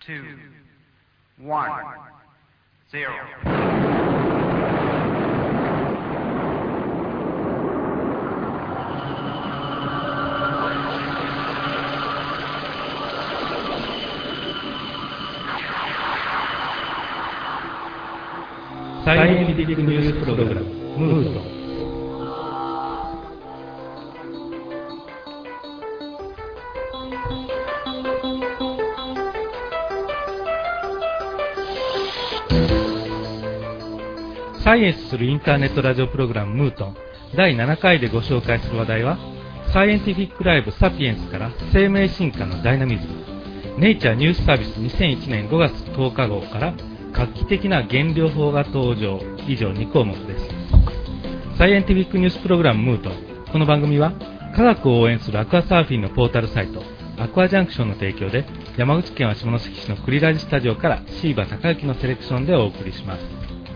1、0。 サイエンティフィックニュースプログラムムート。サイエンスするインターネットラジオプログラムムートン第7回でご紹介する話題は、サイエンティフィックライブサピエンスから生命進化のダイナミズム、ネイチャーニュースサービス2001年5月10日号から画期的な原料法が登場、以上2項目です。サイエンティフィックニュースプログラムムートン、この番組は科学を応援するアクアサーフィンのポータルサイトアクアジャンクションの提供で、山口県は下関市のクリラジスタジオから椎葉孝之のセレクションでお送りします。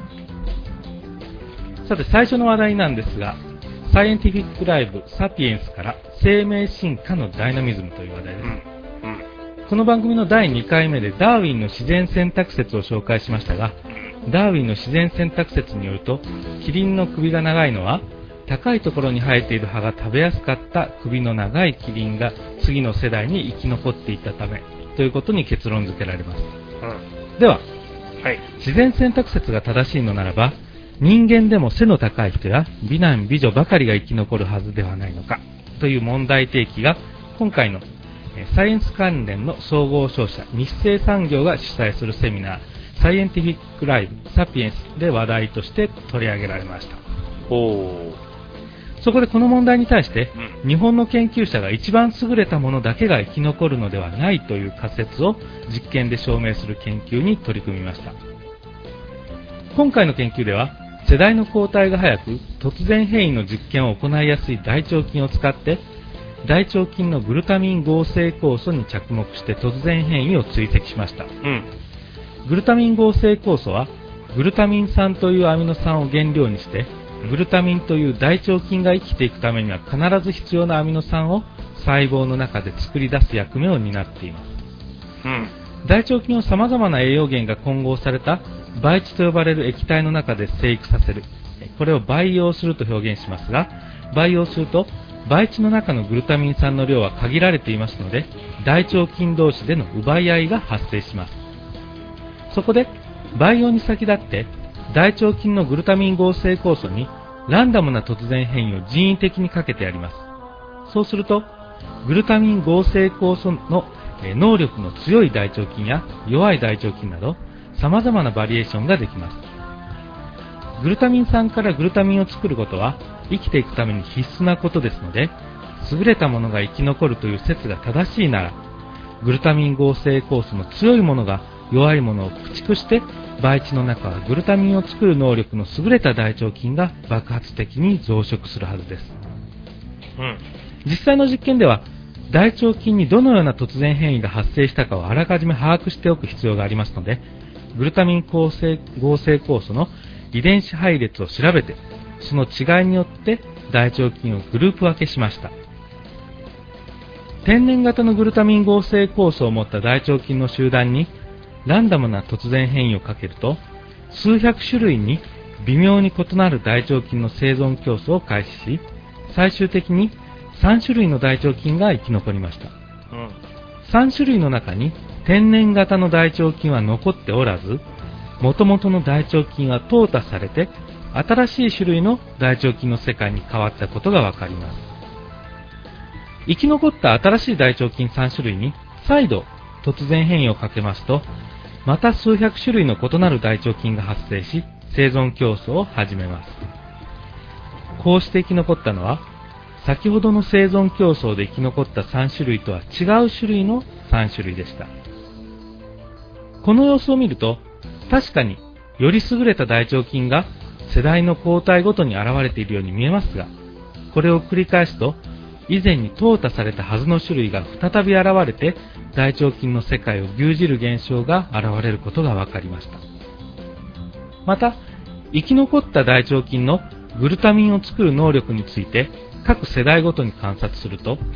さて、最初の話題なんですが、サイエンティフィックライブサピエンスから生命進化のダイナミズムという話題です。この番組の第2回目でダーウィンの自然選択説を紹介しましたが、ダーウィンの自然選択説によると、キリンの首が長いのは高いところに生えている葉が食べやすかった首の長いキリンが次の世代に生き残っていったためということに結論付けられます。では、自然選択説が正しいのならば、人間でも背の高い人や美男美女ばかりが生き残るはずではないのかという問題提起が、今回のサイエンス関連の総合商社日清産業が主催するセミナーサイエンティフィックライブサピエンスで話題として取り上げられました。そこでこの問題に対して、日本の研究者が一番優れたものだけが生き残るのではないという仮説を実験で証明する研究に取り組みました。今回の研究では、世代の交代が早く突然変異の実験を行いやすい大腸菌を使って、大腸菌のグルタミン合成酵素に着目して突然変異を追跡しました。グルタミン合成酵素はグルタミン酸というアミノ酸を原料にして、グルタミンという大腸菌が生きていくためには必ず必要なアミノ酸を細胞の中で作り出す役目を担っています。大腸菌を様々な栄養源が混合された培地と呼ばれる液体の中で生育させる、これを培養すると表現しますが、培養すると培地の中のグルタミン酸の量は限られていますので、大腸菌同士での奪い合いが発生します。そこで培養に先立って大腸菌のグルタミン合成酵素にランダムな突然変異を人為的にかけてやります。そうするとグルタミン合成酵素の能力の強い大腸菌や弱い大腸菌など様々なバリエーションができます。グルタミン酸からグルタミンを作ることは生きていくために必須なことですので、優れたものが生き残るという説が正しいなら、グルタミン合成酵素の強いものが弱いものを駆逐して、培地の中はグルタミンを作る能力の優れた大腸菌が爆発的に増殖するはずです。実際の実験では、大腸菌にどのような突然変異が発生したかをあらかじめ把握しておく必要がありますので、グルタミン合成酵素の遺伝子配列を調べて、その違いによって大腸菌をグループ分けしました。天然型のグルタミン合成酵素を持った大腸菌の集団にランダムな突然変異をかけると、数百種類に微妙に異なる大腸菌の生存競争を開始し、最終的に3種類の大腸菌が生き残りました。3種類の中に天然型の大腸菌は残っておらず、元々の大腸菌は淘汰されて、新しい種類の大腸菌の世界に変わったことがわかります。生き残った新しい大腸菌3種類に再度突然変異をかけますと、また数百種類の異なる大腸菌が発生し、生存競争を始めます。こうして生き残ったのは、先ほどの生存競争で生き残った3種類とは違う種類の3種類でした。この様子を見ると、確かにより優れた大腸菌が世代の交代ごとに現れているように見えますが、これを繰り返すと、以前に淘汰されたはずの種類が再び現れて、大腸菌の世界を牛耳る現象が現れることが分かりました。また、生き残った大腸菌のグルタミンを作る能力について、各世代ごとに観察すると、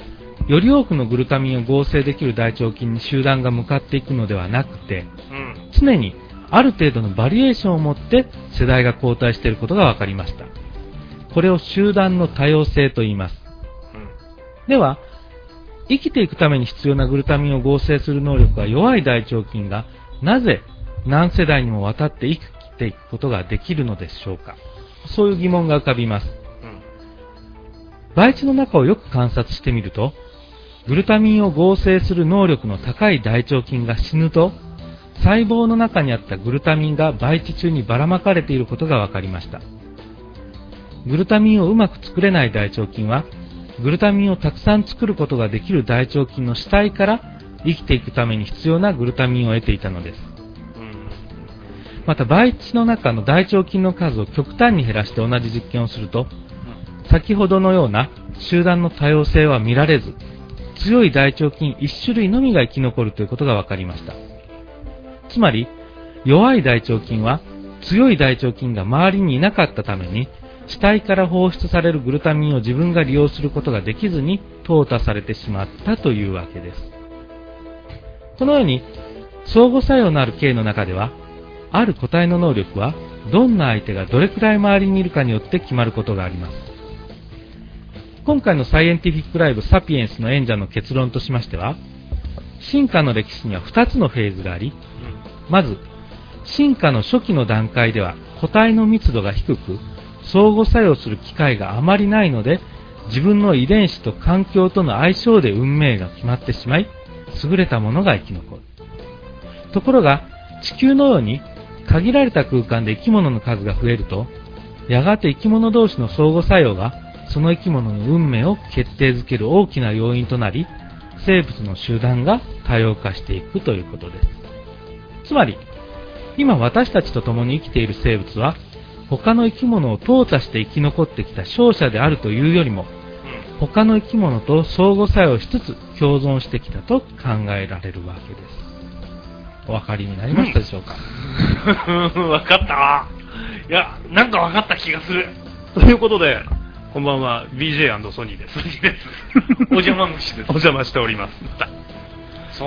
より多くのグルタミンを合成できる大腸菌に集団が向かっていくのではなくて、常にある程度のバリエーションを持って世代が交代していることが分かりました。これを集団の多様性と言います。では、生きていくために必要なグルタミンを合成する能力が弱い大腸菌がなぜ何世代にもわたって生きていくことができるのでしょうか。そういう疑問が浮かびます。培地の中をよく観察してみると、グルタミンを合成する能力の高い大腸菌が死ぬと、細胞の中にあったグルタミンが培地中にばらまかれていることが分かりました。グルタミンをうまく作れない大腸菌は、グルタミンをたくさん作ることができる大腸菌の死体から生きていくために必要なグルタミンを得ていたのです。また培地の中の大腸菌の数を極端に減らして同じ実験をすると、先ほどのような集団の多様性は見られず、強い大腸菌1種類のみが生き残るということが分かりました。つまり、弱い大腸菌は強い大腸菌が周りにいなかったために、死体から放出されるグルタミンを自分が利用することができずに淘汰されてしまったというわけです。このように、相互作用のある系の中では、ある個体の能力はどんな相手がどれくらい周りにいるかによって決まることがあります。今回のサイエンティフィックライブサピエンスの演者の結論としましては、進化の歴史には2つのフェーズがあり、まず、進化の初期の段階では個体の密度が低く、相互作用する機会があまりないので、自分の遺伝子と環境との相性で運命が決まってしまい、優れたものが生き残る。ところが、地球のように限られた空間で生き物の数が増えると、やがて生き物同士の相互作用がその生き物の運命を決定づける大きな要因となり、生物の集団が多様化していくということです。つまり、今私たちと共に生きている生物は、他の生き物を淘汰して生き残ってきた勝者であるというよりも、他の生き物と相互作用しつつ共存してきたと考えられるわけです。お分かりになりましたでしょうか。 分かった。いや、なんか分かった気がする。ということで、こんばんは、BJ& ソニーです。お邪魔虫です。お邪魔しております。そう、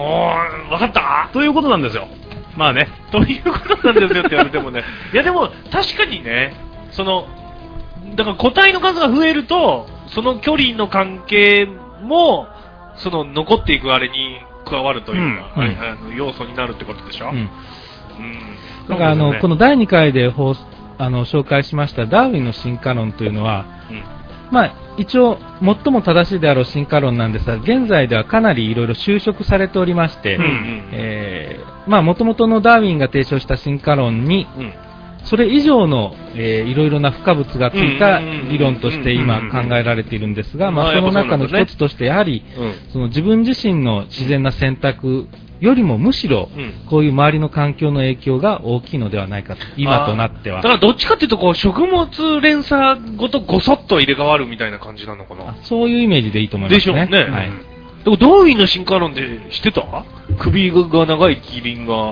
分かったということなんですよ。まあね、ということなんですよって言われてもね。いやでも、確かにね、だから個体の数が増えると、その距離の関係も、残っていくあれに加わるというか、要素になるってことでしょ。 だからこの第2回で紹介しましたダーウィンの進化論というのは、まあ、一応最も正しいであろう進化論なんですが、現在ではかなりいろいろ修飾されておりまして、もともとのダーウィンが提唱した進化論に、それ以上の、いろいろな付加物がついた理論として今考えられているんですが、その中の一つとしてやはり、その自分自身の自然な選択よりもむしろ、こういう周りの環境の影響が大きいのではないかと、今となっては。 だからどっちかっていうと、食物連鎖ごとごそっと入れ替わるみたいな感じなのかな。 そういうイメージでいいと思いますね。 でしょうね。はい。でもダーウィンの進化論で知ってた？首が長いキリンが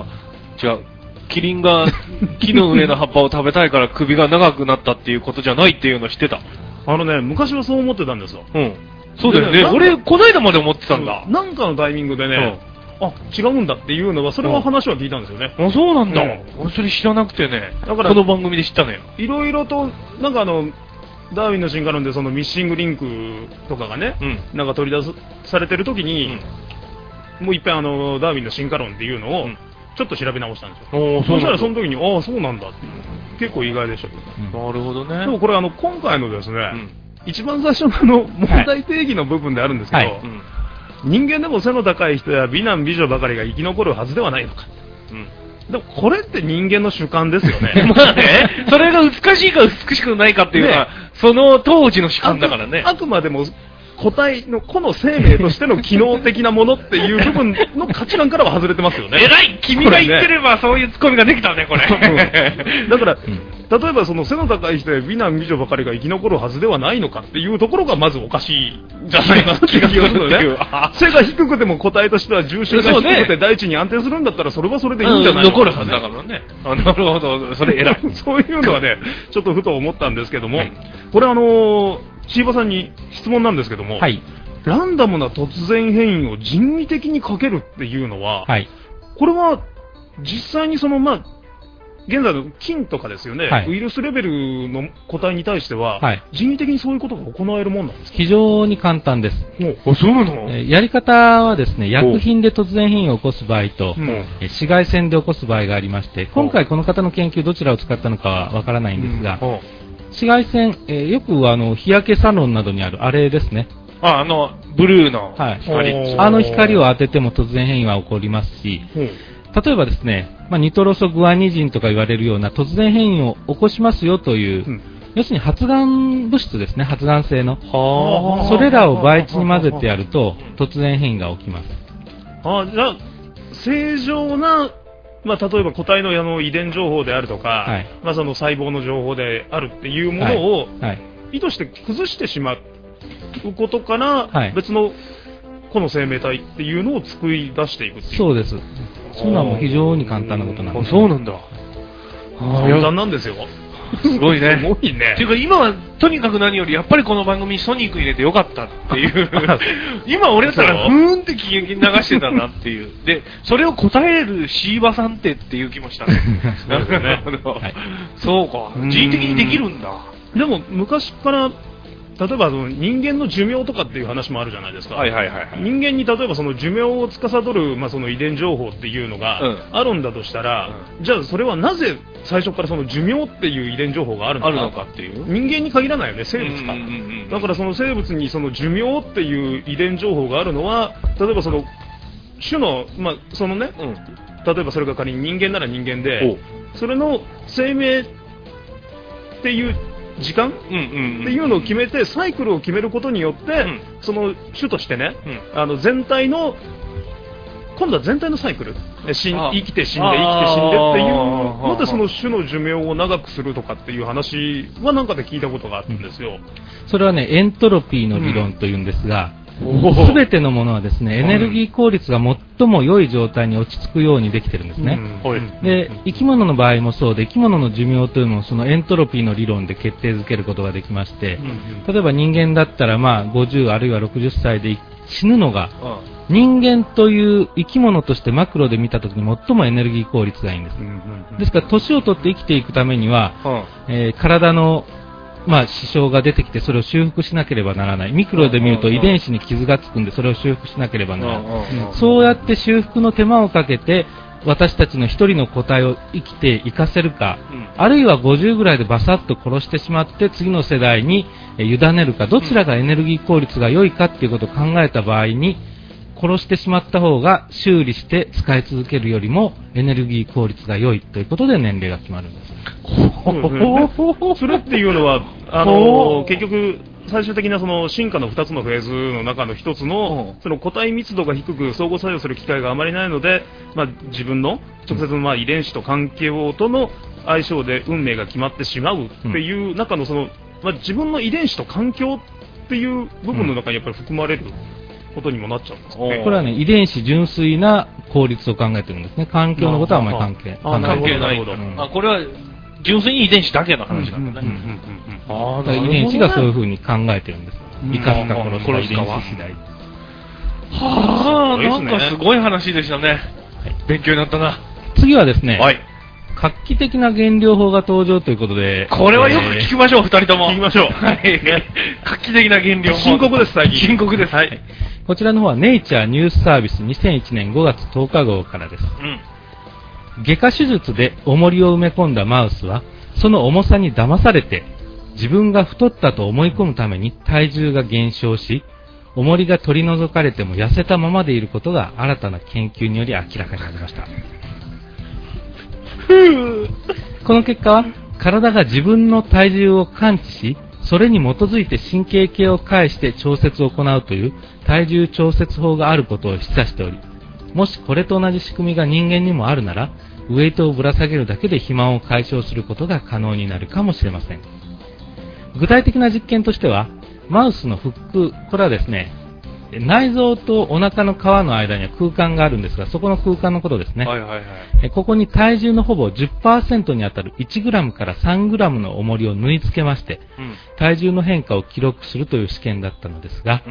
木の上の葉っぱを食べたいから首が長くなったっていうことじゃないっていうの知ってた？ 昔はそう思ってたんですよ。 そうだよね。俺、この間まで思ってたんだ。 なんかのタイミングでね、違うんだっていうのは、それは話は聞いたんですよね。 そうなんだ。俺それ知らなくてね。だから、この番組で知ったのよ。 いろいろと、なんかダーウィンの進化論でそのミッシングリンクとかがね、なんか取り出されてる時に、もういっぺんダーウィンの進化論っていうのを、ちょっと調べ直したんですよ。そしたらその時に、そうなんだっていう。結構意外でしたけど。 なるほどね。 でもこれ今回のですね、一番最初の問題定義の部分であるんですけど、人間でも背の高い人や美男美女ばかりが生き残るはずではないのか。でもこれって人間の主観ですよね。 まあね、それが美しいか美しくないかっていうのは、その当時の主観だからね。 あくまでも個体の個の生命としての機能的なものっていう部分の価値観からは外れてますよね。 偉い、君が言ってればそういうツッコミができたね、これ。 だから、例えばその背の高い人や美男美女ばかりが生き残るはずではないのかっていうところがまずおかしいじゃないかなって気がするのね。背が低くても個体としては重心が低くて大地に安定するんだったらそれはそれでいいんじゃないのか、 残るはずだからね。なるほど、それ偉い。 そういうのはね、ちょっとふと思ったんですけども、これ椎葉さんに質問なんですけども、 ランダムな突然変異を人為的にかけるっていうのは、 はい。 これは実際に現在の菌とかですよね、 はい、 ウイルスレベルの個体に対しては、 はい、 人為的にそういうことが行えるもんなんですか？ 非常に簡単です。 そうなの？ やり方はですね、薬品で突然変異を起こす場合と、紫外線で起こす場合がありまして、今回この方の研究どちらを使ったのかはわからないんですが、紫外線、よく日焼けサロンなどにあるあれですね。 ブルーの光、 はい、光を当てても突然変異は起こりますし、例えばですね、ニトロソグアニジンとか言われるような突然変異を起こしますよという、要するに発がん物質ですね、発がん性の。それらを培地に混ぜてやると、突然変異が起きます。 じゃあ、正常な、例えば個体の遺伝情報であるとか、はい、その細胞の情報であるっていうものを、意図して崩してしまうことから、別の個の生命体っていうのを作り出していくっていう。 そうです。そういうのはもう非常に簡単なことなんです。 そうなんだ。 簡単なんですよ。 すごいね。 すごいね。 っていうか今はとにかく何よりやっぱりこの番組にソニック入れてよかったっていう今俺だったらふーんって聞き流してたなっていうでそれを答えるシーバさんっていう気もしたね。なるほどね。そうか。人為的にできるんだ。 でも昔から例えば人間の寿命とかっていう話もあるじゃないですか。人間に例えばその寿命を司る、その遺伝情報っていうのがあるんだとしたら、じゃあそれはなぜ最初からその寿命っていう遺伝情報があるのかっていう。人間に限らないよね、生物か。だからその生物にその寿命っていう遺伝情報があるのは、例えばその種の、そのね、例えばそれが仮に人間なら人間で、それの生命っていう時間っていうのを決めてサイクルを決めることによって、その種としてね、全体の今度は全体のサイクル生きて死んで生きて死んでっていうのでその種の寿命を長くするとかっていう話はなんかで聞いたことがあったんですよ。 それはねエントロピーの理論というんですが、すべてのものはですねエネルギー効率が最も良い状態に落ち着くようにできてるんですね。で生き物の場合もそうで生き物の寿命というのもそのエントロピーの理論で決定づけることができまして、例えば人間だったら50あるいは60歳で死ぬのが、人間という生き物としてマクロで見たときに最もエネルギー効率がいいんです。ですから年を取って生きていくためには、体の支障が出てきてそれを修復しなければならない。ミクロで見ると遺伝子に傷がつくんでそれを修復しなければならない。そうやって修復の手間をかけて私たちの一人の個体を生きていかせるか、あるいは50ぐらいでバサッと殺してしまって次の世代に委ねるか、どちらがエネルギー効率が良いかっていうことを考えた場合に殺してしまった方が修理して使い続けるよりもエネルギー効率が良いということで年齢が決まるんです。 それっていうのは結局最終的なその進化の2つのフェーズの中の1つのその個体密度が低く相互作用する機会があまりないので、自分の直接の遺伝子と環境との相性で運命が決まってしまうっていう中のその、自分の遺伝子と環境っていう部分の中にやっぱり含まれることにもなっちゃうんですね。 これはね遺伝子純粋な効率を考えてるんですね。環境のことはあまり関係ない。これは純粋に遺伝子だけの話なんだね。 遺伝子がそういう風に考えてるんです。生かすか殺すか遺伝子次第。 なんかすごい話でしたね。勉強になったな。 次はですね、画期的な原料法が登場ということで、 これはよく聞きましょう、二人とも。 聞きましょう。 画期的な原料法。 深刻です、最近。 深刻です。 こちらの方はネイチャーニュースサービス2001年5月10日号からです。外科手術で重りを埋め込んだマウスは、その重さに騙されて、自分が太ったと思い込むために体重が減少し、重りが取り除かれても痩せたままでいることが新たな研究により明らかになりました。この結果は、体が自分の体重を感知し、それに基づいて神経系を介して調節を行うという体重調節法があることを示唆しており、もしこれと同じ仕組みが人間にもあるなら、ウエイトをぶら下げるだけで肥満を解消することが可能になるかもしれません。具体的な実験としては、マウスの腹腔、これはですね、内臓とお腹の皮の間には空間があるんですが、そこの空間のことですね。ここに体重のほぼ 10% にあたる 1g から 3g の重りを縫い付けまして、体重の変化を記録するという試験だったのですが、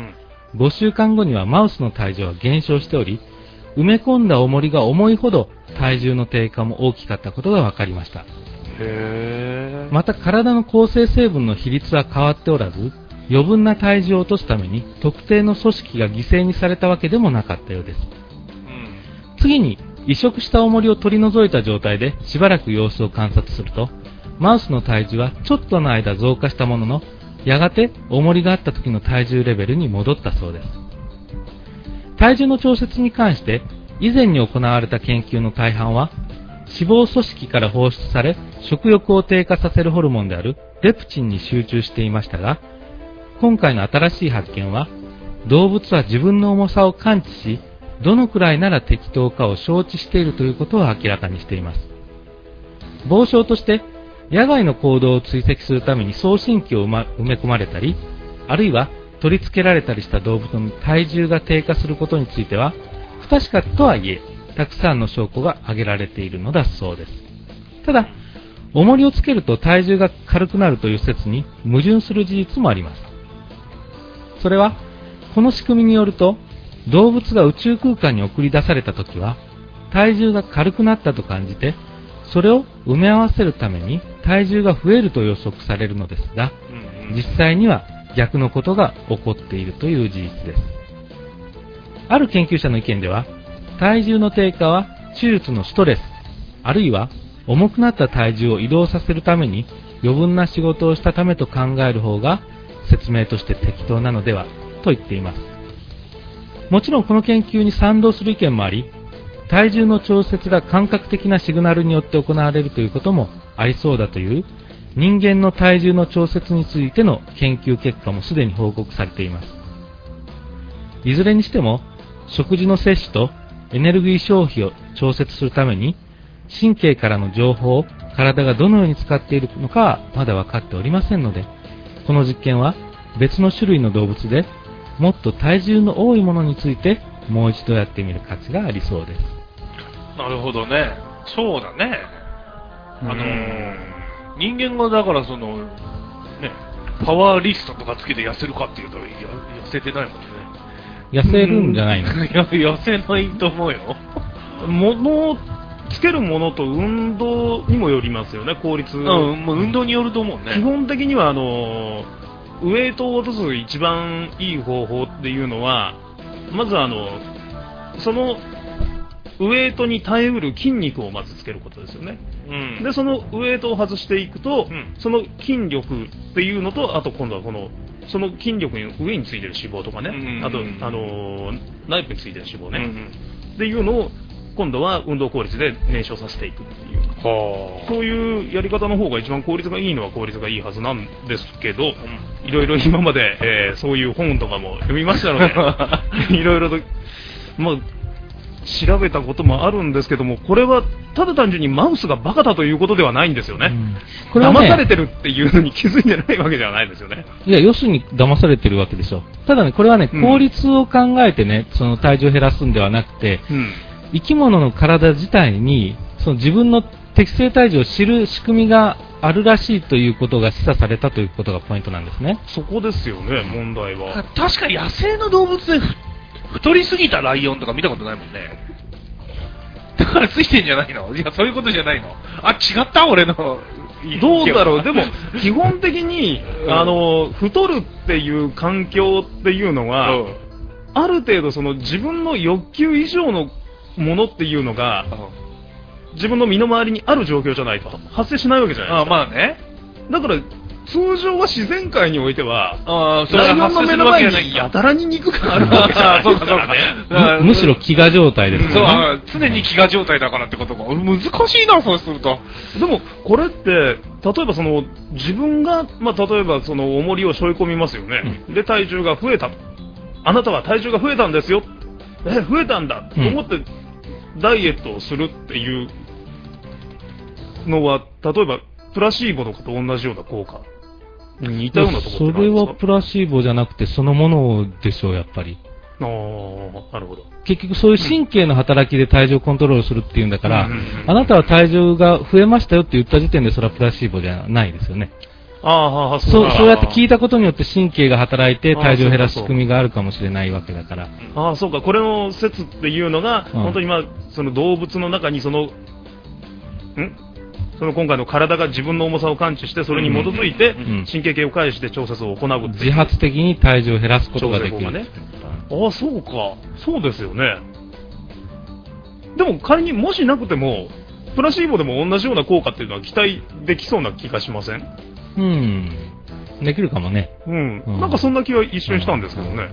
5週間後にはマウスの体重は減少しており、埋め込んだ重りが重いほど体重の低下も大きかったことが分かりました。また体の構成成分の比率は変わっておらず、余分な体重を落とすために特定の組織が犠牲にされたわけでもなかったようです。次に移植した重りを取り除いた状態でしばらく様子を観察すると、マウスの体重はちょっとの間増加したものの、やがて重りがあった時の体重レベルに戻ったそうです。体重の調節に関して以前に行われた研究の大半は、脂肪組織から放出され食欲を低下させるホルモンであるレプチンに集中していましたが、今回の新しい発見は、動物は自分の重さを感知し、どのくらいなら適当かを承知しているということを明らかにしています。傍証として、野外の行動を追跡するために送信機を埋め込まれたり、あるいは取り付けられたりした動物の体重が低下することについては、不確かとはいえ、たくさんの証拠が挙げられているのだそうです。ただ、重りをつけると体重が軽くなるという説に矛盾する事実もあります。それは、この仕組みによると、動物が宇宙空間に送り出されたときは、体重が軽くなったと感じて、それを埋め合わせるために体重が増えると予測されるのですが、実際には逆のことが起こっているという事実です。ある研究者の意見では、体重の低下は手術のストレス、あるいは重くなった体重を移動させるために余分な仕事をしたためと考える方が説明として適当なのではと言っています。もちろんこの研究に賛同する意見もあり、体重の調節が感覚的なシグナルによって行われるということもありそうだという人間の体重の調節についての研究結果もすでに報告されています。いずれにしても食事の摂取とエネルギー消費を調節するために神経からの情報を体がどのように使っているのかはまだ分かっておりませんので、この実験は別の種類の動物でもっと体重の多いものについてもう一度やってみる価値がありそうです。 なるほどね。そうだね。人間がだからその、ね、パワーリストとかつけて痩せるかっていうと、痩せてないもんね。 痩せるんじゃないの？ 痩せないと思うよ。 つけるものと運動にもよりますよね、効率。 もう運動によると思うね。 基本的にはウエイトを落とす一番いい方法っていうのは、まずそのウエイトに耐えうる筋肉をまずつけることですよね。でそのウエイトを外していくと、その筋力っていうのと、あと今度はその筋力の上についてる脂肪とかね、あと内部についてる脂肪ね、っていうのを今度は運動効率で燃焼させていくっていう、そういうやり方の方が一番効率がいいのは効率がいいはずなんですけど、いろいろ今まで、そういう本とかも読みましたのでいろいろと、調べたこともあるんですけども、これはただ単純にマウスがバカだということではないんですよね。これはね、騙されてるっていうのに気づいてないわけではないですよね。 いや、要するに騙されてるわけでしょ。ただね、これはね、効率を考えてね、その体重を減らすんではなくて、生き物の体自体にその自分の適正体重を知る仕組みがあるらしいということが示唆されたということがポイントなんですね。 そこですよね、問題は。 確かに野生の動物で太りすぎたライオンとか見たことないもんね。だからついてんじゃないの？いや、そういうことじゃないの。あ、違った俺の。 どうだろう。でも基本的に太るっていう環境っていうのは、ある程度その自分の欲求以上のものっていうのが、自分の身の回りにある状況じゃないと発生しないわけじゃないですか。 まあね。だから通常は自然界においては、ライオンの目の前にやたらに肉があるわけじゃないですか。 むしろ飢餓状態ですよね。 常に飢餓状態だからってことが難しいな、そうすると。 でもこれって例えば自分が、例えばその重りを背負い込みますよね。で体重が増えた。あなたは体重が増えたんですよ。増えたんだと思ってダイエットをするっていうのは、例えばプラシーボとかと同じような効果。似たようなところってそれはプラシーボじゃなくてそのものでしょう、やっぱり。 なるほど。 結局そういう神経の働きで体重をコントロールするっていうんだから、あなたは体重が増えましたよって言った時点でそれはプラシーボじゃないですよね。 そうやって聞いたことによって神経が働いて体重を減らす仕組みがあるかもしれないわけだから。 そうか、これの説っていうのが、本当にその動物の中にその今回の体が自分の重さを感知して、それに基づいて神経系を介して調節を行うっていう、 自発的に体重を減らすことができる。 そうか、そうですよね。でも仮にもしなくてもプラシーボでも同じような効果っていうのは期待できそうな気がしません？ できるかもね。 なんかそんな気は一瞬したんですけどね。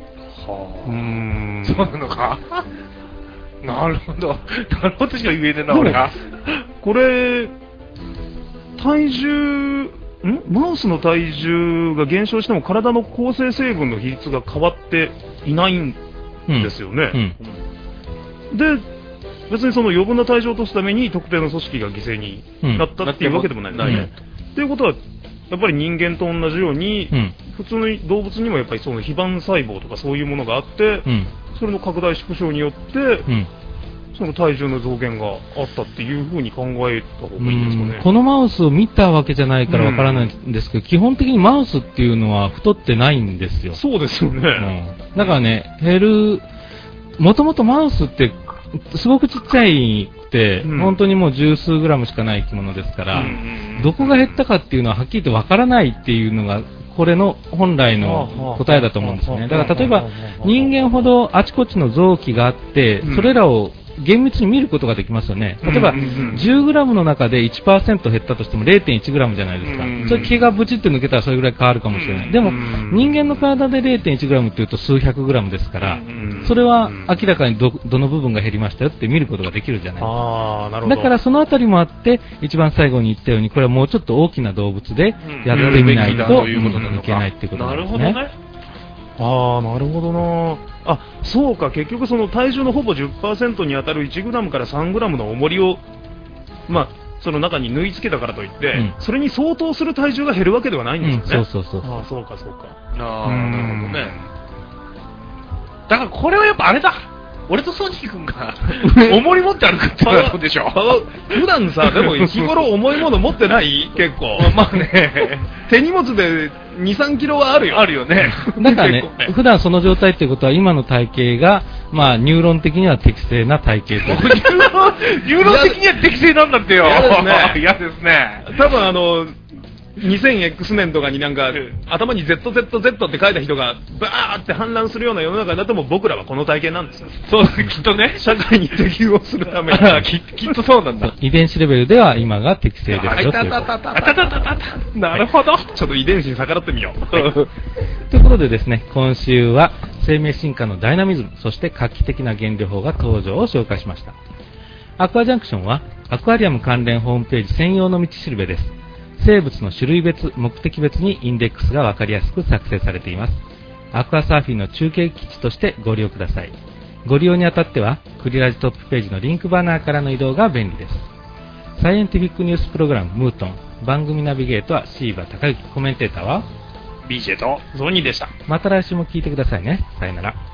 そうなのか。なるほど。なるほどしか言えねえな、俺が。 これ、体重、マウスの体重が減少しても体の構成成分の比率が変わっていないんですよね。で、別にその余分な体重を落とすために特定の組織が犠牲になったっていうわけでもないですね。ということは、やっぱり人間と同じように、普通の動物にもやっぱりその非番細胞とかそういうものがあって、それの拡大縮小によって、その体重の増減があったっていうふうに考えた方がいいんですかね。 このマウスを見たわけじゃないからわからないんですけど、基本的にマウスっていうのは太ってないんですよ。 そうですよね。 だからね、もともとマウスってすごくちっちゃいって、本当にもう十数グラムしかない生き物ですから、どこが減ったかっていうのははっきりとわからないっていうのが、これの本来の答えだと思うんですね。だから例えば人間ほどあちこちの臓器があって、それらを厳密に見ることができますよね。例えば、10グラムの中で 1% 減ったとしても 0.1 グラムじゃないですか。それ毛がブチって抜けたらそれぐらい変わるかもしれない。でも、人間の体で 0.1 グラムっていうと数百グラムですから、それは明らかにどの部分が減りましたよって見ることができるじゃないですか。だからそのあたりもあって、一番最後に言ったように、これはもうちょっと大きな動物でやってみないといけないっていうことなんですね。 なるほどな。そうか、結局その体重のほぼ 10% に当たる1グラムから3グラムの重りを、その中に縫い付けたからといって、それに相当する体重が減るわけではないんですよね。 そうか。 なるほどね。だからこれはやっぱあれだ。俺とソニー君が重り持って歩くってことでしょ。 普段さ、でも日頃重いもの持ってない結構。手荷物で2、3キロはあるよ。 あるよね。 だからね、普段その状態っていうことは今の体型が、ニューロン的には適正な体型と。 ニューロン的には適正なんだってよ。嫌ですね。 多分2000X 年とかになんか頭に ZZZ って書いた人がバーって氾濫するような世の中だとも僕らはこの体型なんですよ。 そう、きっとね。 社会に適応するために。 きっとそうなんだ。 遺伝子レベルでは今が適正ですよっていう。 なるほど。 ちょっと遺伝子に逆らってみよう。 ということでですね、今週は生命進化のダイナミズム、そして画期的な原料法が登場を紹介しました。アクアジャンクションはアクアリアム関連ホームページ専用の道しるべです。生物の種類別、目的別にインデックスが分かりやすく作成されています。アクアサーフィンの中継基地としてご利用ください。ご利用にあたっては、クリラジトップページのリンクバナーからの移動が便利です。サイエンティフィックニュースプログラムムートン、番組ナビゲートはシーバ高之、コメンテーターは BJ とゾニーでした。 また来週も聞いてくださいね。さよなら。